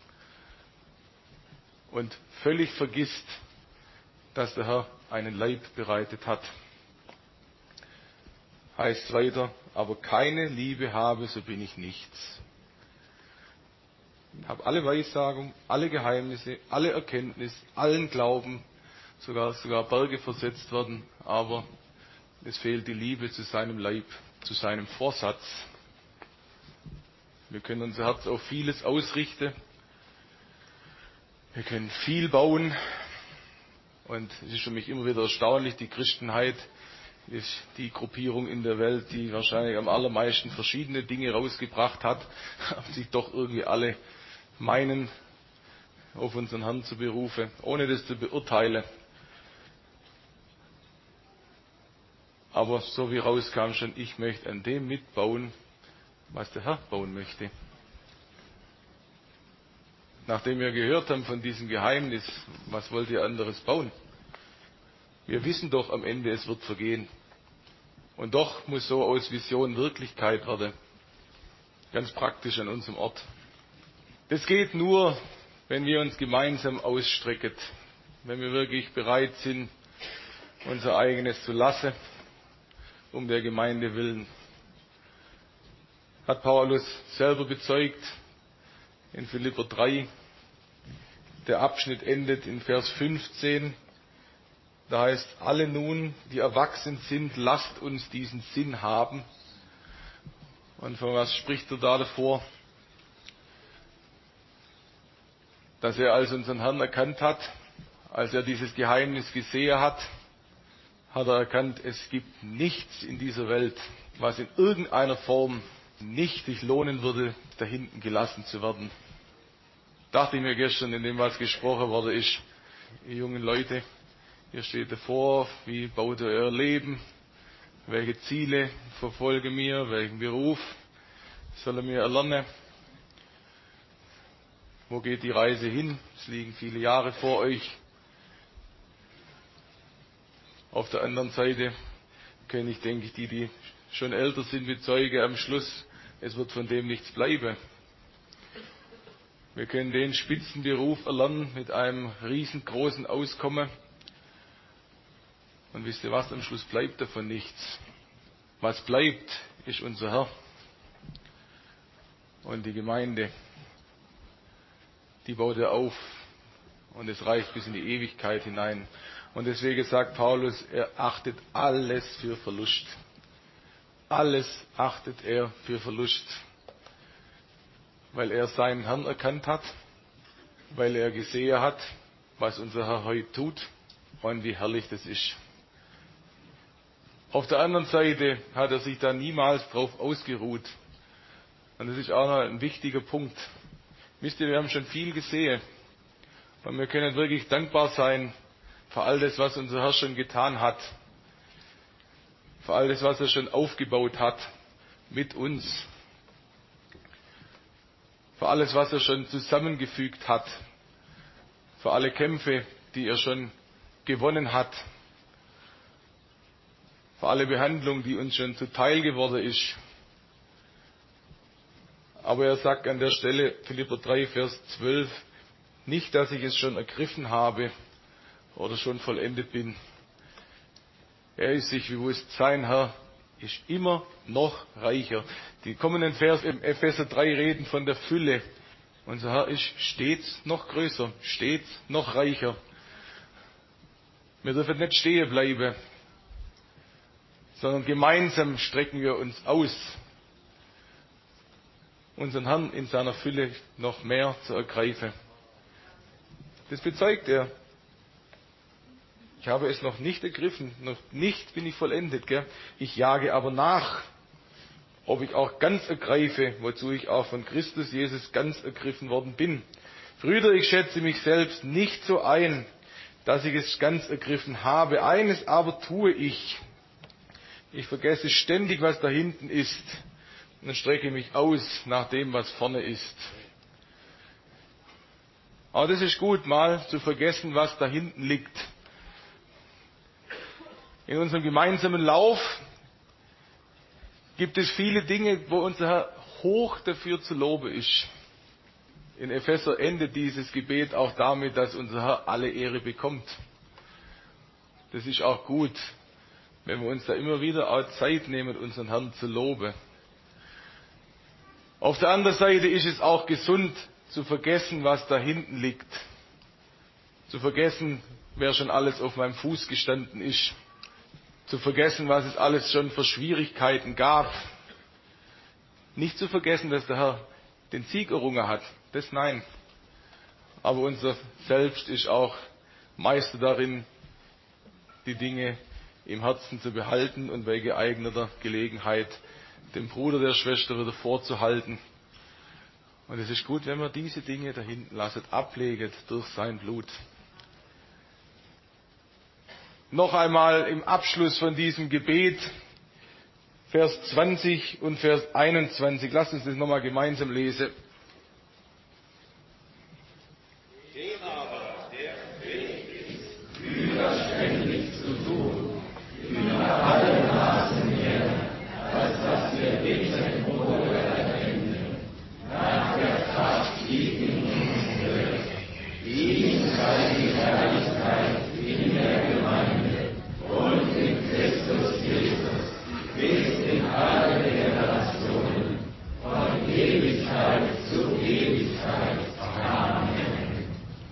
und völlig vergisst, dass der Herr einen Leib bereitet hat. Heißt weiter, aber keine Liebe habe, so bin ich nichts. Ich habe alle Weissagung, alle Geheimnisse, alle Erkenntnis, allen Glauben, sogar, sogar Berge versetzt werden, aber es fehlt die Liebe zu seinem Leib, zu seinem Vorsatz. Wir können unser Herz auf vieles ausrichten. Wir können viel bauen. Und es ist für mich immer wieder erstaunlich, die Christenheit ist die Gruppierung in der Welt, die wahrscheinlich am allermeisten verschiedene Dinge rausgebracht hat, aber sich doch irgendwie alle meinen, auf unseren Herrn zu berufen, ohne das zu beurteilen. Aber so wie rauskam schon, ich möchte an dem mitbauen, was der Herr bauen möchte. Nachdem wir gehört haben von diesem Geheimnis, was wollt ihr anderes bauen? Wir wissen doch am Ende, es wird vergehen. Und doch muss so aus Vision Wirklichkeit werden. Ganz praktisch an unserem Ort. Das geht nur, wenn wir uns gemeinsam ausstrecken. Wenn wir wirklich bereit sind, unser eigenes zu lassen, um der Gemeinde willen. Hat Paulus selber bezeugt in Philipper drei. Der Abschnitt endet in Vers fünfzehn. Da heißt, alle nun, die erwachsen sind, lasst uns diesen Sinn haben. Und von was spricht er da davor? Dass er als unseren Herrn erkannt hat, als er dieses Geheimnis gesehen hat, hat er erkannt, es gibt nichts in dieser Welt, was in irgendeiner Form nicht sich lohnen würde, da hinten gelassen zu werden. Dachte ich mir gestern, in dem was gesprochen wurde, ist, ihr jungen Leute, ihr steht davor, wie baut ihr euer Leben, welche Ziele verfolgen wir, welchen Beruf sollen wir erlernen, wo geht die Reise hin, es liegen viele Jahre vor euch. Auf der anderen Seite kenne ich, denke ich, die, die schon älter sind, bezeugen am Schluss, es wird von dem nichts bleiben. Wir können den Spitzenberuf erlernen mit einem riesengroßen Auskommen. Und wisst ihr was, am Schluss bleibt davon nichts. Was bleibt, ist unser Herr und die Gemeinde. Die baut er auf und es reicht bis in die Ewigkeit hinein. Und deswegen sagt Paulus, er achtet alles für Verlust. Alles achtet er für Verlust, weil er seinen Herrn erkannt hat, weil er gesehen hat, was unser Herr heute tut und wie herrlich das ist. Auf der anderen Seite hat er sich da niemals drauf ausgeruht. Und das ist auch noch ein wichtiger Punkt. Wisst ihr, wir haben schon viel gesehen. Und wir können wirklich dankbar sein für all das, was unser Herr schon getan hat. Für all das, was er schon aufgebaut hat mit uns. Für alles, was er schon zusammengefügt hat. Für alle Kämpfe, die er schon gewonnen hat. Für alle Behandlung, die uns schon zuteil geworden ist. Aber er sagt an der Stelle, Philipper drei, Vers zwölf, nicht, dass ich es schon ergriffen habe oder schon vollendet bin. Er ist sich bewusst, sein Herr ist immer noch reicher. Die kommenden Vers im Epheser drei reden von der Fülle. Unser Herr ist stets noch größer, stets noch reicher. Wir dürfen nicht stehen bleiben, sondern gemeinsam strecken wir uns aus, unseren Herrn in seiner Fülle noch mehr zu ergreifen. Das bezeugt er. Ich habe es noch nicht ergriffen, noch nicht bin ich vollendet. Gell? Ich jage aber nach, ob ich auch ganz ergreife, wozu ich auch von Christus Jesus ganz ergriffen worden bin. Brüder, ich schätze mich selbst nicht so ein, dass ich es ganz ergriffen habe. Eines aber tue ich. Ich vergesse ständig, was da hinten ist und strecke mich aus nach dem, was vorne ist. Aber das ist gut, mal zu vergessen, was da hinten liegt. In unserem gemeinsamen Lauf gibt es viele Dinge, wo unser Herr hoch dafür zu loben ist. In Epheser endet dieses Gebet auch damit, dass unser Herr alle Ehre bekommt. Das ist auch gut, wenn wir uns da immer wieder auch Zeit nehmen, unseren Herrn zu loben. Auf der anderen Seite ist es auch gesund, zu vergessen, was da hinten liegt. Zu vergessen, wer schon alles auf meinem Fuß gestanden ist. Zu vergessen, was es alles schon für Schwierigkeiten gab. Nicht zu vergessen, dass der Herr den Sieg errungen hat. Das nein. Aber unser Selbst ist auch Meister darin, die Dinge im Herzen zu behalten und bei geeigneter Gelegenheit dem Bruder, der Schwester wieder vorzuhalten. Und es ist gut, wenn wir diese Dinge da hinten lassen, ablegen durch sein Blut. Noch einmal im Abschluss von diesem Gebet, Vers zwanzig und Vers einundzwanzig. Lasst uns das nochmal gemeinsam lesen. Den aber, der fähig ist, überschwänglich zu tun, über alle Maßen mehr, als was wir bitten oder erkennen, nach der Kraft, die in uns wirkt. Ihm sei die Herrlichkeit in der Gemeinde und in Christus Jesus, bis in alle Generationen, von Ewigkeit zu Ewigkeit. Amen.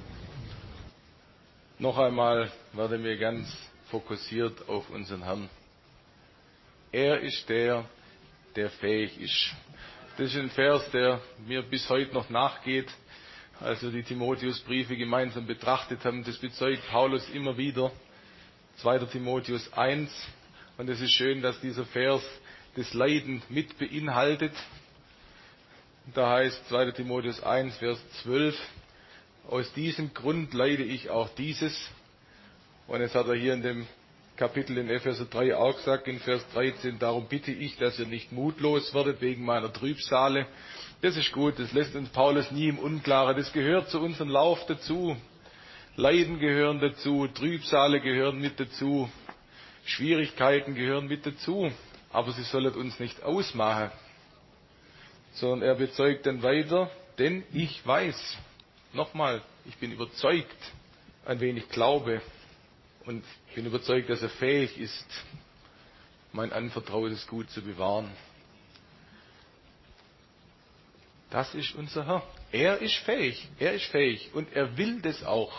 Noch einmal werden wir ganz fokussiert auf unseren Herrn. Er ist der, der fähig ist. Das ist ein Vers, der mir bis heute noch nachgeht. Als wir die Timotheusbriefe gemeinsam betrachtet haben, das bezeugt Paulus immer wieder. zweiter Timotheus eins. Und es ist schön, dass dieser Vers das Leiden mit beinhaltet. Da heißt zweiter Timotheus eins, Vers zwölf, aus diesem Grund leide ich auch dieses. Und es hat er hier in dem Kapitel in Epheser drei auch gesagt, in Vers dreizehn, darum bitte ich, dass ihr nicht mutlos werdet wegen meiner Trübsale. Das ist gut, das lässt uns Paulus nie im Unklaren. Das gehört zu unserem Lauf dazu. Leiden gehören dazu, Trübsale gehören mit dazu, Schwierigkeiten gehören mit dazu. Aber sie sollen uns nicht ausmachen, sondern er bezeugt dann weiter, denn ich weiß, nochmal, ich bin überzeugt, an wen ich glaube. Und ich bin überzeugt, dass er fähig ist, mein anvertrautes Gut zu bewahren. Das ist unser Herr. Er ist fähig, er ist fähig und er will das auch.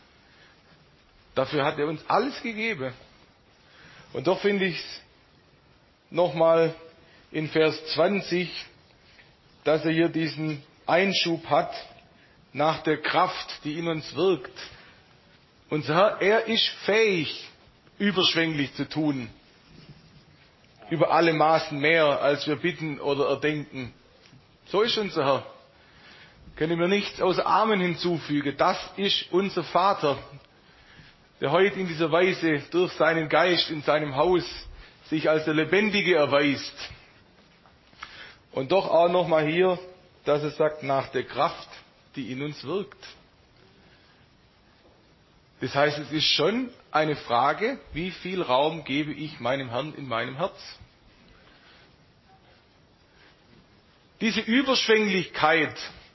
Dafür hat er uns alles gegeben. Und doch finde ich es nochmal in Vers zwanzig, dass er hier diesen Einschub hat nach der Kraft, die in uns wirkt. Unser Herr, er ist fähig, überschwänglich zu tun. Über alle Maßen mehr, als wir bitten oder erdenken. So ist unser Herr. Können wir nichts außer Amen hinzufügen. Das ist unser Vater, der heute in dieser Weise durch seinen Geist in seinem Haus sich als der Lebendige erweist. Und doch auch nochmal hier, dass er sagt, nach der Kraft, die in uns wirkt. Das heißt, es ist schon eine Frage, wie viel Raum gebe ich meinem Herrn in meinem Herz? Diese Überschwänglichkeit,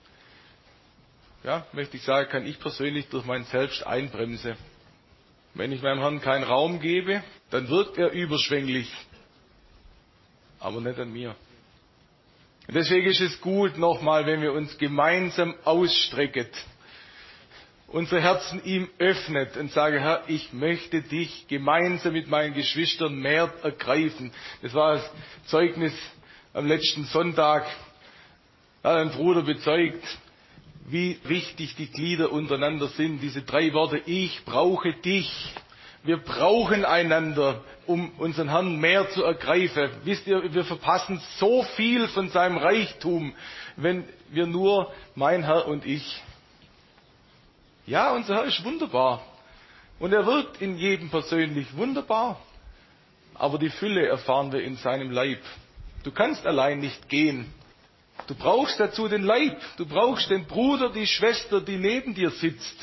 ja, möchte ich sagen, kann ich persönlich durch mein Selbst einbremsen. Wenn ich meinem Herrn keinen Raum gebe, dann wirkt er überschwänglich, aber nicht an mir. Und deswegen ist es gut, nochmal, wenn wir uns gemeinsam ausstrecken, unsere Herzen ihm öffnet und sagen, Herr, ich möchte dich gemeinsam mit meinen Geschwistern mehr ergreifen. Das war das Zeugnis am letzten Sonntag. Da hat ein Bruder bezeugt, wie wichtig die Glieder untereinander sind. Diese drei Worte, ich brauche dich. Wir brauchen einander, um unseren Herrn mehr zu ergreifen. Wisst ihr, wir verpassen so viel von seinem Reichtum, wenn wir nur, mein Herr und ich. Ja, unser Herr ist wunderbar. Und er wirkt in jedem persönlich wunderbar. Aber die Fülle erfahren wir in seinem Leib. Du kannst allein nicht gehen. Du brauchst dazu den Leib. Du brauchst den Bruder, die Schwester, die neben dir sitzt.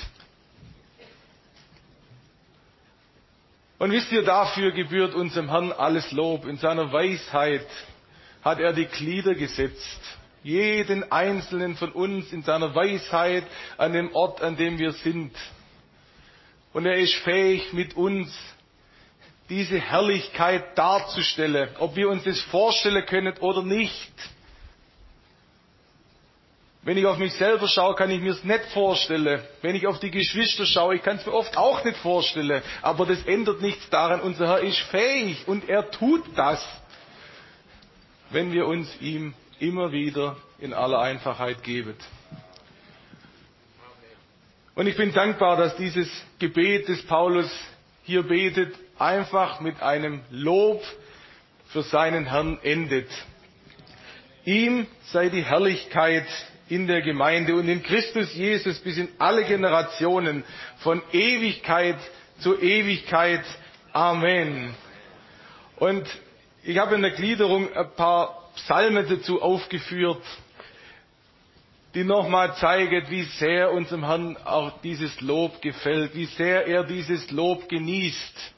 Und wisst ihr, dafür gebührt unserem Herrn alles Lob. In seiner Weisheit hat er die Glieder gesetzt. Jeden einzelnen von uns in seiner Weisheit an dem Ort, an dem wir sind. Und er ist fähig, mit uns diese Herrlichkeit darzustellen, ob wir uns das vorstellen können oder nicht. Wenn ich auf mich selber schaue, kann ich mir es nicht vorstellen. Wenn ich auf die Geschwister schaue, ich kann es mir oft auch nicht vorstellen. Aber das ändert nichts daran. Unser Herr ist fähig und er tut das, wenn wir uns ihm immer wieder in aller Einfachheit geben. Und ich bin dankbar, dass dieses Gebet des Paulus hier betet, einfach mit einem Lob für seinen Herrn endet. Ihm sei die Herrlichkeit in der Gemeinde und in Christus Jesus bis in alle Generationen, von Ewigkeit zu Ewigkeit. Amen. Und ich habe in der Gliederung ein paar Psalmen dazu aufgeführt, die nochmal zeigen, wie sehr unserem Herrn auch dieses Lob gefällt, wie sehr er dieses Lob genießt.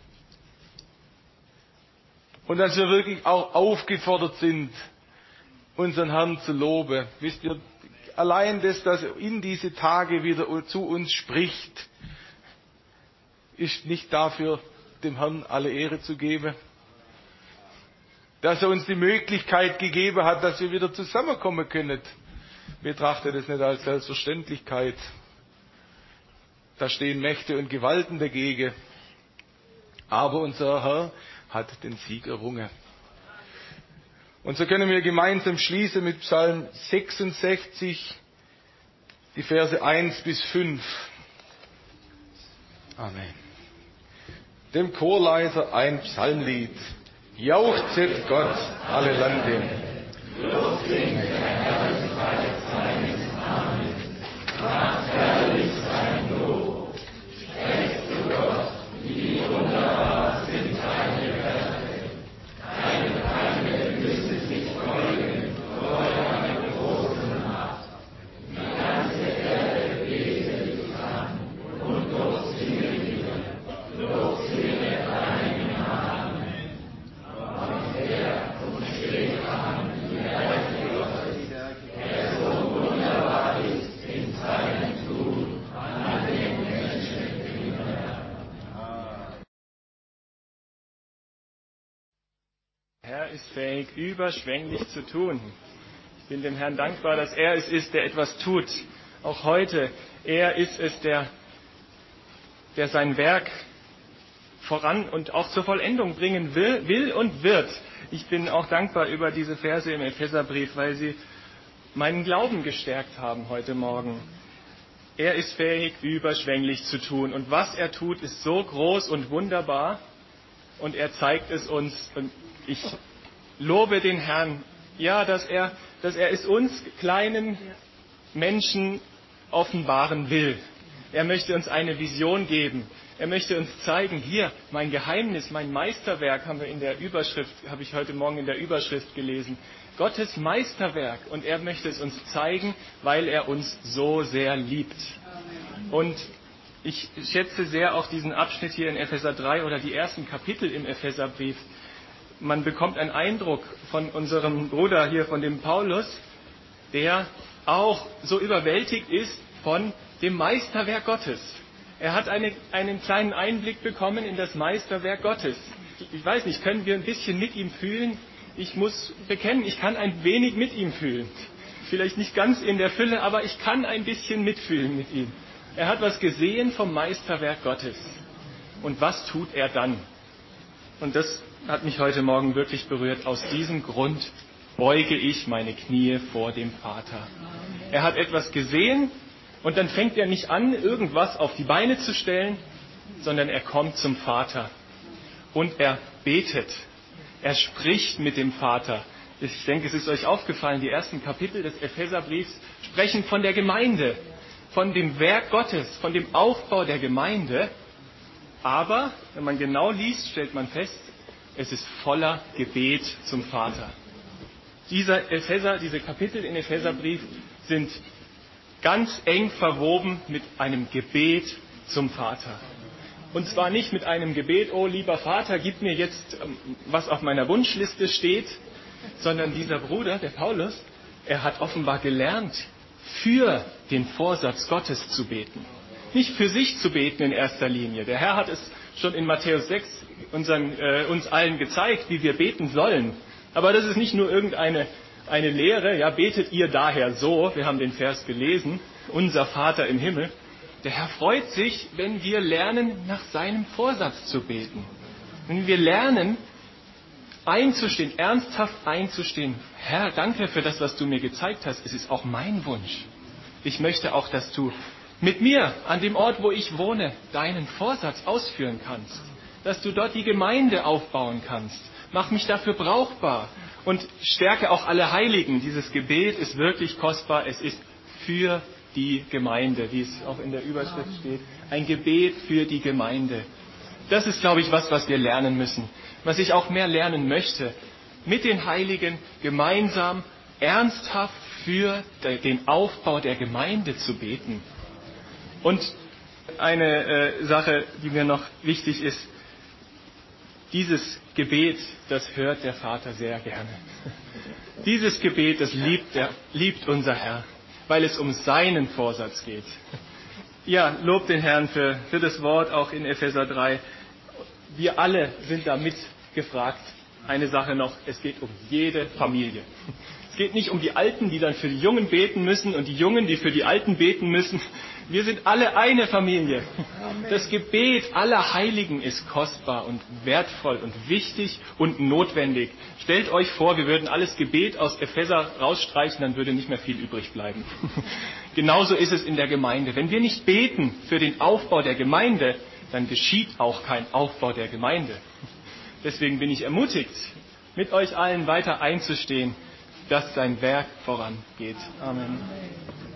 Und dass wir wirklich auch aufgefordert sind, unseren Herrn zu loben. Wisst ihr, allein das, dass er in diese Tage wieder zu uns spricht, ist nicht dafür, dem Herrn alle Ehre zu geben. Dass er uns die Möglichkeit gegeben hat, dass wir wieder zusammenkommen können. Betrachte das nicht als Selbstverständlichkeit. Da stehen Mächte und Gewalten dagegen. Aber unser Herr hat den Sieg errungen. Und so können wir gemeinsam schließen mit Psalm sechsundsechzig, die Verse eins bis fünf. Amen. Dem Chorleiter ein Psalmlied. Jauchzet Gott alle Lande. Los singt der Herrlichkeit seines Namens. Macht herrlich sein Lob. Sprecht zu Gott, wie wunderbar sind seine Werke. Keine Feinde müssen sich beugen vor deiner großen Macht. Die ganze Erde bete dich an und Lob singe dir. Lob singe deinen Namen. Und er und steht an die Werke Gottes, der so wunderbar ist in seinem Tun an den Menschenkindern. Der Herr ist fähig, überschwänglich zu tun. Ich bin dem Herrn dankbar, dass er es ist, der etwas tut. Auch heute. Er ist es, der, der sein Werk voran und auch zur Vollendung bringen will, will und wird. Ich bin auch dankbar über diese Verse im Epheserbrief, weil sie meinen Glauben gestärkt haben heute Morgen. Er ist fähig, überschwänglich zu tun. Und was er tut, ist so groß und wunderbar. Und er zeigt es uns. Und ich lobe den Herrn, ja, dass er, dass er es uns kleinen Menschen offenbaren will. Er möchte uns eine Vision geben. Er möchte uns zeigen, hier, mein Geheimnis, mein Meisterwerk, haben wir in der Überschrift, habe ich heute Morgen in der Überschrift gelesen. Gottes Meisterwerk. Und er möchte es uns zeigen, weil er uns so sehr liebt. Und ich schätze sehr auch diesen Abschnitt hier in Epheser drei oder die ersten Kapitel im Epheserbrief. Man bekommt einen Eindruck von unserem Bruder hier, von dem Paulus, der auch so überwältigt ist von dem Meisterwerk Gottes. Er hat eine, einen kleinen Einblick bekommen in das Meisterwerk Gottes. Ich weiß nicht, können wir ein bisschen mit ihm fühlen? Ich muss bekennen, ich kann ein wenig mit ihm fühlen. Vielleicht nicht ganz in der Fülle, aber ich kann ein bisschen mitfühlen mit ihm. Er hat was gesehen vom Meisterwerk Gottes. Und was tut er dann? Und das hat mich heute Morgen wirklich berührt. Aus diesem Grund beuge ich meine Knie vor dem Vater. Er hat etwas gesehen und dann fängt er nicht an, irgendwas auf die Beine zu stellen, sondern er kommt zum Vater und er betet. Er spricht mit dem Vater. Ich denke, es ist euch aufgefallen, die ersten Kapitel des Epheserbriefs sprechen von der Gemeinde, von dem Werk Gottes, von dem Aufbau der Gemeinde. Aber, wenn man genau liest, stellt man fest, es ist voller Gebet zum Vater. Dieser Epheser, diese Kapitel in Epheserbrief sind ganz eng verwoben mit einem Gebet zum Vater. Und zwar nicht mit einem Gebet, oh lieber Vater, gib mir jetzt, was auf meiner Wunschliste steht, sondern dieser Bruder, der Paulus, er hat offenbar gelernt, für den Vorsatz Gottes zu beten. Nicht für sich zu beten in erster Linie. Der Herr hat es schon in Matthäus sechs unseren, äh, uns allen gezeigt, wie wir beten sollen. Aber das ist nicht nur irgendeine eine Lehre, ja, betet ihr daher so, wir haben den Vers gelesen, unser Vater im Himmel. Der Herr freut sich, wenn wir lernen, nach seinem Vorsatz zu beten. Wenn wir lernen, einzustehen, ernsthaft einzustehen. Herr, danke für das, was du mir gezeigt hast. Es ist auch mein Wunsch. Ich möchte auch, dass du mit mir an dem Ort, wo ich wohne, deinen Vorsatz ausführen kannst. Dass du dort die Gemeinde aufbauen kannst. Mach mich dafür brauchbar. Und stärke auch alle Heiligen. Dieses Gebet ist wirklich kostbar. Es ist für die Gemeinde, wie es auch in der Überschrift steht. Ein Gebet für die Gemeinde. Das ist, glaube ich, was, was wir lernen müssen. Was ich auch mehr lernen möchte. Mit den Heiligen gemeinsam, ernsthaft für den Aufbau der Gemeinde zu beten. Und eine äh, Sache, die mir noch wichtig ist. Dieses Gebet, das hört der Vater sehr gerne. Dieses Gebet, das liebt, der, liebt unser Herr, weil es um seinen Vorsatz geht. Ja, lobt den Herrn für, für das Wort, auch in Epheser drei. Wir alle sind da mit gefragt. Eine Sache noch, es geht um jede Familie. Es geht nicht um die Alten, die dann für die Jungen beten müssen und die Jungen, die für die Alten beten müssen. Wir sind alle eine Familie. Das Gebet aller Heiligen ist kostbar und wertvoll und wichtig und notwendig. Stellt euch vor, wir würden alles Gebet aus Epheser rausstreichen, dann würde nicht mehr viel übrig bleiben. Genauso ist es in der Gemeinde. Wenn wir nicht beten für den Aufbau der Gemeinde, dann geschieht auch kein Aufbau der Gemeinde. Deswegen bin ich ermutigt, mit euch allen weiter einzustehen, dass sein Werk vorangeht. Amen.